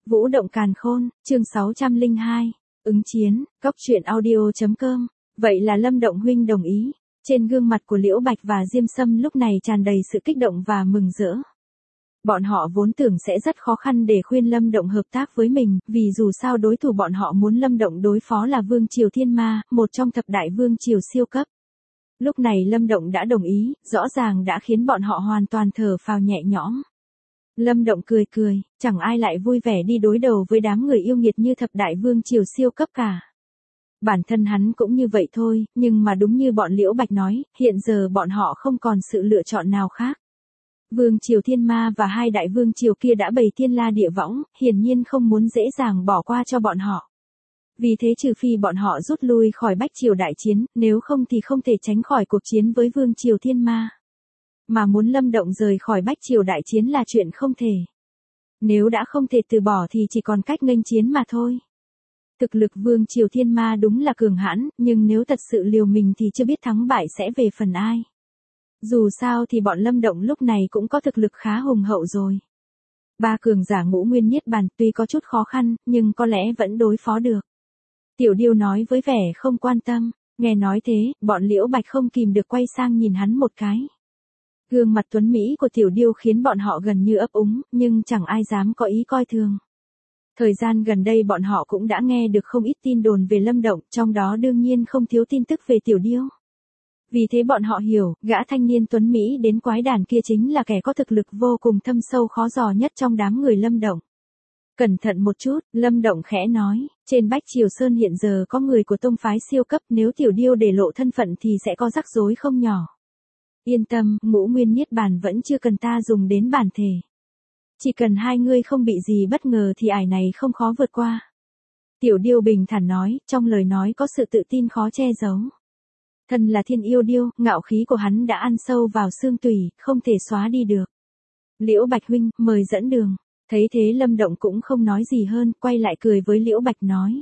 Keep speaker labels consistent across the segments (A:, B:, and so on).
A: Vũ động càn khôn, chương 602, ứng chiến, cóc truyện audio.com. Vậy là Lâm Động huynh đồng ý. Trên gương mặt của Liễu Bạch và Diêm Sâm lúc này tràn đầy sự kích động và mừng rỡ. Bọn họ vốn tưởng sẽ rất khó khăn để khuyên Lâm Động hợp tác với mình, vì dù sao đối thủ bọn họ muốn Lâm Động đối phó là Vương Triều Thiên Ma, một trong thập đại vương triều siêu cấp. Lúc này Lâm Động đã đồng ý, rõ ràng đã khiến bọn họ hoàn toàn thở phào nhẹ nhõm. Lâm Động cười cười, chẳng ai lại vui vẻ đi đối đầu với đám người yêu nghiệt như thập đại vương triều siêu cấp cả. Bản thân hắn cũng như vậy thôi, nhưng mà đúng như bọn Liễu Bạch nói, hiện giờ bọn họ không còn sự lựa chọn nào khác. Vương triều Thiên Ma và hai đại vương triều kia đã bày thiên la địa võng, hiển nhiên không muốn dễ dàng bỏ qua cho bọn họ. Vì thế trừ phi bọn họ rút lui khỏi Bách Triều đại chiến, nếu không thì không thể tránh khỏi cuộc chiến với Vương triều Thiên Ma. Mà muốn Lâm Động rời khỏi Bách Triều đại chiến là chuyện không thể. Nếu đã không thể từ bỏ thì chỉ còn cách nghênh chiến mà thôi. Thực lực Vương triều Thiên Ma đúng là cường hãn, nhưng nếu thật sự liều mình thì chưa biết thắng bại sẽ về phần ai. Dù sao thì bọn Lâm Động lúc này cũng có thực lực khá hùng hậu rồi. Ba cường giả Ngũ Nguyên Niết Bàn tuy có chút khó khăn, nhưng có lẽ vẫn đối phó được. Tiểu Điêu nói với vẻ không quan tâm, nghe nói thế, bọn Liễu Bạch không kìm được quay sang nhìn hắn một cái. Gương mặt tuấn Mỹ của Tiểu Điêu khiến bọn họ gần như ấp úng, nhưng chẳng ai dám có ý coi thường. Thời gian gần đây bọn họ cũng đã nghe được không ít tin đồn về Lâm Động, trong đó đương nhiên không thiếu tin tức về Tiểu Điêu. Vì thế bọn họ hiểu, gã thanh niên tuấn Mỹ đến quái đàn kia chính là kẻ có thực lực vô cùng thâm sâu khó dò nhất trong đám người Lâm Động. Cẩn thận một chút, Lâm Động khẽ nói, trên Bách Triều Sơn hiện giờ có người của tông phái siêu cấp, nếu Tiểu Điêu để lộ thân phận thì sẽ có rắc rối không nhỏ. Yên tâm, Ngũ Nguyên Niết Bàn vẫn chưa cần ta dùng đến bản thể. Chỉ cần hai ngươi không bị gì bất ngờ thì ải này không khó vượt qua. Tiểu Điêu bình thản nói, trong lời nói có sự tự tin khó che giấu. Thân là thiên yêu điêu, ngạo khí của hắn đã ăn sâu vào xương tủy, không thể xóa đi được. Liễu Bạch huynh, mời dẫn đường. Thấy thế Lâm Động cũng không nói gì hơn, quay lại cười với Liễu Bạch nói.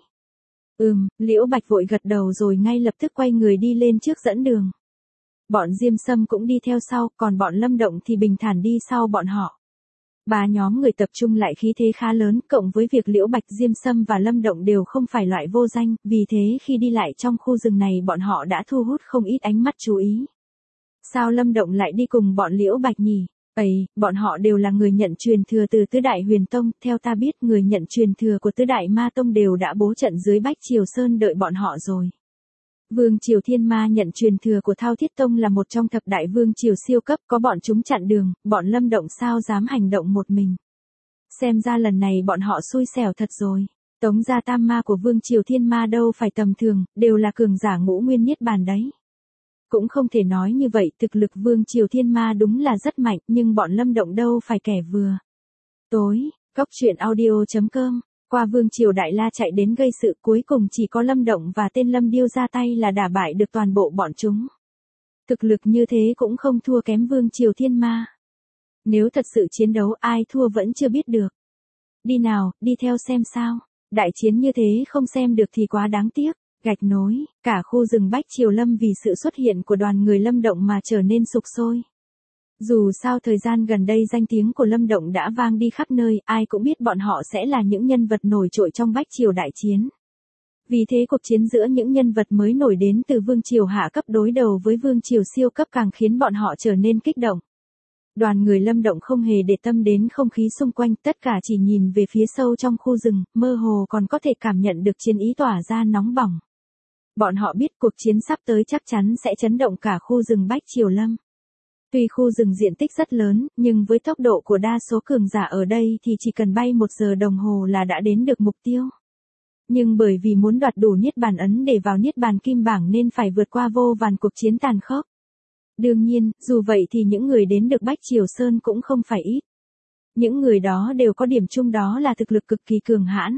A: Liễu Bạch vội gật đầu rồi ngay lập tức quay người đi lên trước dẫn đường. Bọn Diêm Sâm cũng đi theo sau, còn bọn Lâm Động thì bình thản đi sau bọn họ. Ba nhóm người tập trung lại khí thế khá lớn, cộng với việc Liễu Bạch, Diêm Sâm và Lâm Động đều không phải loại vô danh, vì thế khi đi lại trong khu rừng này bọn họ đã thu hút không ít ánh mắt chú ý. Sao Lâm Động lại đi cùng bọn Liễu Bạch nhỉ? Bọn họ đều là người nhận truyền thừa từ Tứ Đại Huyền Tông, theo ta biết người nhận truyền thừa của Tứ Đại Ma Tông đều đã bố trận dưới Bách Triều Sơn đợi bọn họ rồi. Vương triều Thiên Ma nhận truyền thừa của Thao Thiết Tông là một trong thập đại vương triều siêu cấp, có bọn chúng chặn đường, bọn Lâm Động sao dám hành động một mình. Xem ra lần này bọn họ xui xẻo thật rồi. Tống gia tam ma của Vương triều Thiên Ma đâu phải tầm thường, đều là cường giả Ngũ Nguyên Niết Bàn đấy. Cũng không thể nói như vậy, thực lực Vương triều Thiên Ma đúng là rất mạnh, nhưng bọn Lâm Động đâu phải kẻ vừa. Tối, cóc truyện audio.com. Qua Vương triều Đại La chạy đến gây sự, cuối cùng chỉ có Lâm Động và tên Lâm Điêu ra tay là đả bại được toàn bộ bọn chúng. Thực lực như thế cũng không thua kém Vương triều Thiên Ma. Nếu thật sự chiến đấu ai thua vẫn chưa biết được. Đi nào, đi theo xem sao. Đại chiến như thế không xem được thì quá đáng tiếc. Gạch nối, cả khu rừng Bách Triều Lâm vì sự xuất hiện của đoàn người Lâm Động mà trở nên sục sôi. Dù sao thời gian gần đây danh tiếng của Lâm Động đã vang đi khắp nơi, ai cũng biết bọn họ sẽ là những nhân vật nổi trội trong Bách Triều đại chiến. Vì thế cuộc chiến giữa những nhân vật mới nổi đến từ Vương triều hạ cấp đối đầu với Vương triều siêu cấp càng khiến bọn họ trở nên kích động. Đoàn người Lâm Động không hề để tâm đến không khí xung quanh, tất cả chỉ nhìn về phía sâu trong khu rừng, mơ hồ còn có thể cảm nhận được chiến ý tỏa ra nóng bỏng. Bọn họ biết cuộc chiến sắp tới chắc chắn sẽ chấn động cả khu rừng Bách Triều Lâm. Tuy khu rừng diện tích rất lớn, nhưng với tốc độ của đa số cường giả ở đây thì chỉ cần bay 1 giờ đồng hồ là đã đến được mục tiêu. Nhưng bởi vì muốn đoạt đủ Niết Bàn ấn để vào Niết Bàn Kim Bảng nên phải vượt qua vô vàn cuộc chiến tàn khốc. Đương nhiên, dù vậy thì những người đến được Bách Triều Sơn cũng không phải ít. Những người đó đều có điểm chung đó là thực lực cực kỳ cường hãn.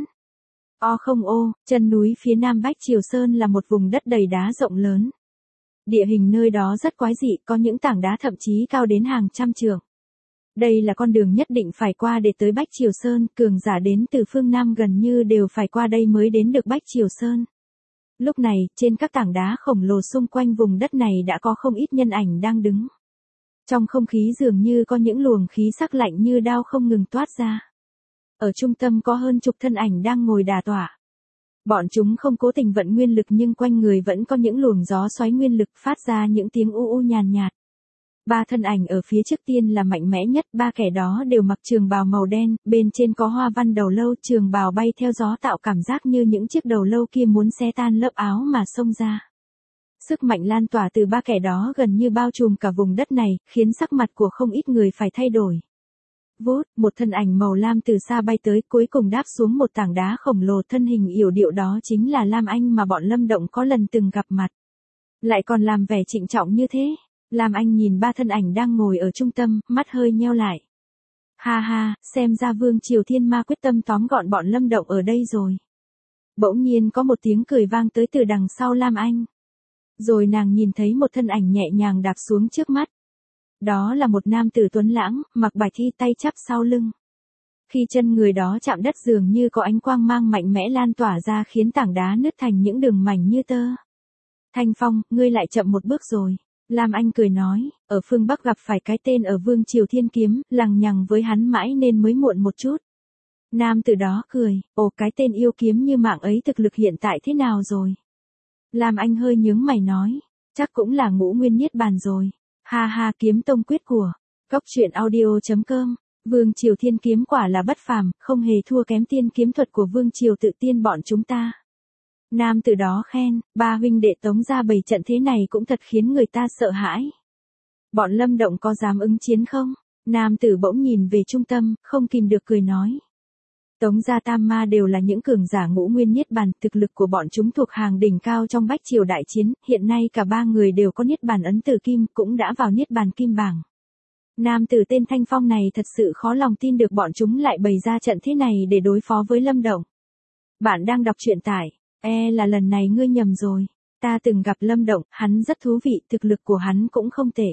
A: Chân núi phía nam Bách Triều Sơn là một vùng đất đầy đá rộng lớn. Địa hình nơi đó rất quái dị, có những tảng đá thậm chí cao đến hàng trăm trượng. Đây là con đường nhất định phải qua để tới Bách Triều Sơn, cường giả đến từ phương Nam gần như đều phải qua đây mới đến được Bách Triều Sơn. Lúc này, trên các tảng đá khổng lồ xung quanh vùng đất này đã có không ít nhân ảnh đang đứng. Trong không khí dường như có những luồng khí sắc lạnh như đao không ngừng toát ra. Ở trung tâm có hơn chục thân ảnh đang ngồi đả tọa. Bọn chúng không cố tình vận nguyên lực nhưng quanh người vẫn có những luồng gió xoáy nguyên lực phát ra những tiếng u u nhàn nhạt. Ba thân ảnh ở phía trước tiên là mạnh mẽ nhất, ba kẻ đó đều mặc trường bào màu đen, bên trên có hoa văn đầu lâu, trường bào bay theo gió tạo cảm giác như những chiếc đầu lâu kia muốn xé tan lớp áo mà xông ra. Sức mạnh lan tỏa từ ba kẻ đó gần như bao trùm cả vùng đất này, khiến sắc mặt của không ít người phải thay đổi. Vút, một thân ảnh màu lam từ xa bay tới, cuối cùng đáp xuống một tảng đá khổng lồ, thân hình yểu điệu đó chính là Lam Anh mà bọn Lâm Động có lần từng gặp mặt. Lại còn làm vẻ trịnh trọng như thế. Lam Anh nhìn ba thân ảnh đang ngồi ở trung tâm, mắt hơi nheo lại. Ha ha, xem ra Vương Triều Thiên Ma quyết tâm tóm gọn bọn Lâm Động ở đây rồi. Bỗng nhiên có một tiếng cười vang tới từ đằng sau Lam Anh. Rồi nàng nhìn thấy một thân ảnh nhẹ nhàng đạp xuống trước mắt. Đó là một nam tử tuấn lãng, mặc bạch y, tay chắp sau lưng. Khi chân người đó chạm đất dường như có ánh quang mang mạnh mẽ lan tỏa ra khiến tảng đá nứt thành những đường mảnh như tơ. Thanh Phong, ngươi lại chậm một bước rồi. Lam Anh cười nói, ở phương Bắc gặp phải cái tên ở Vương Triều Thiên Kiếm, lằng nhằng với hắn mãi nên mới muộn một chút. Nam tử đó cười, ồ, cái tên yêu kiếm như mạng ấy thực lực hiện tại thế nào rồi? Lam Anh hơi nhướng mày nói, chắc cũng là ngũ nguyên niết bàn rồi. Ha ha, kiếm tông quyết của Cốc Truyện Audio.com. Vương Triều Thiên Kiếm quả là bất phàm, không hề thua kém tiên kiếm thuật của Vương Triều Tự Tiên bọn chúng ta. Nam tử đó khen, ba huynh đệ tống ra bày trận thế này cũng thật khiến người ta sợ hãi. Bọn Lâm Động có dám ứng chiến không? Nam tử bỗng nhìn về trung tâm, không kìm được cười nói. Tống gia tam ma đều là những cường giả ngũ nguyên niết bàn, thực lực của bọn chúng thuộc hàng đỉnh cao trong bách triều đại chiến, hiện nay cả ba người đều có niết bàn ấn tử kim, cũng đã vào niết bàn kim bảng. Nam tử tên Thanh Phong này thật sự khó lòng tin được bọn chúng lại bày ra trận thế này để đối phó với Lâm Động. Bạn đang đọc truyện tại, là lần này ngươi nhầm rồi. Ta từng gặp Lâm Động, hắn rất thú vị, thực lực của hắn cũng không tệ.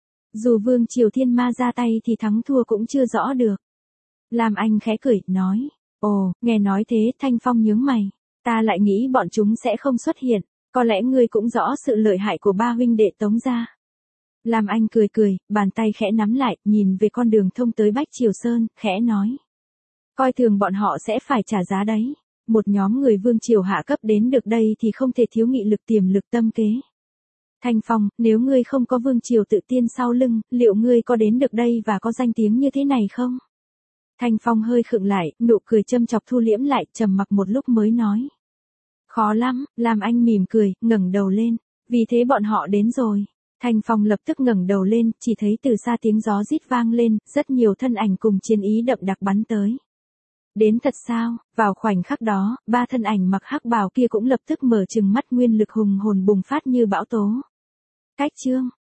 A: Dù Vương Triều Thiên Ma ra tay thì thắng thua cũng chưa rõ được. Lam Anh khẽ cười, nói, ồ, nghe nói thế, Thanh Phong nhướng mày. Ta lại nghĩ bọn chúng sẽ không xuất hiện, có lẽ ngươi cũng rõ sự lợi hại của ba huynh đệ Tống gia. Lam Anh cười cười, bàn tay khẽ nắm lại, nhìn về con đường thông tới Bách Triều Sơn, khẽ nói. Coi thường bọn họ sẽ phải trả giá đấy. Một nhóm người Vương Triều hạ cấp đến được đây thì không thể thiếu nghị lực, tiềm lực, tâm kế. Thanh Phong, nếu ngươi không có Vương Triều Tự Tiên sau lưng, liệu ngươi có đến được đây và có danh tiếng như thế này không? Thanh Phong hơi khựng lại, nụ cười châm chọc thu liễm lại, trầm mặc một lúc mới nói. Khó lắm, Lam Anh mỉm cười, ngẩng đầu lên. Vì thế bọn họ đến rồi. Thanh Phong lập tức ngẩng đầu lên, chỉ thấy từ xa tiếng gió rít vang lên, rất nhiều thân ảnh cùng chiến ý đậm đặc bắn tới. Đến thật sao? Vào khoảnh khắc đó, ba thân ảnh mặc hắc bào kia cũng lập tức mở trừng mắt, nguyên lực hùng hồn bùng phát như bão tố. Cách chương